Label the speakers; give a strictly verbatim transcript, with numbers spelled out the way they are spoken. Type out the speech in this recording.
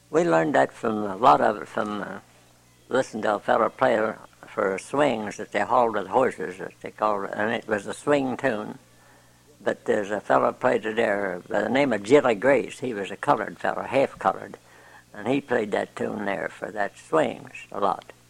Speaker 1: We learned that from a lot of it from uh, listening to a fellow play for swings that they hauled with horses, that they called it, and it was a swing tune. But there's a fellow played it there by the name of Jilly Grace. He was a colored fellow, half colored, and he played that tune there for that swings a lot.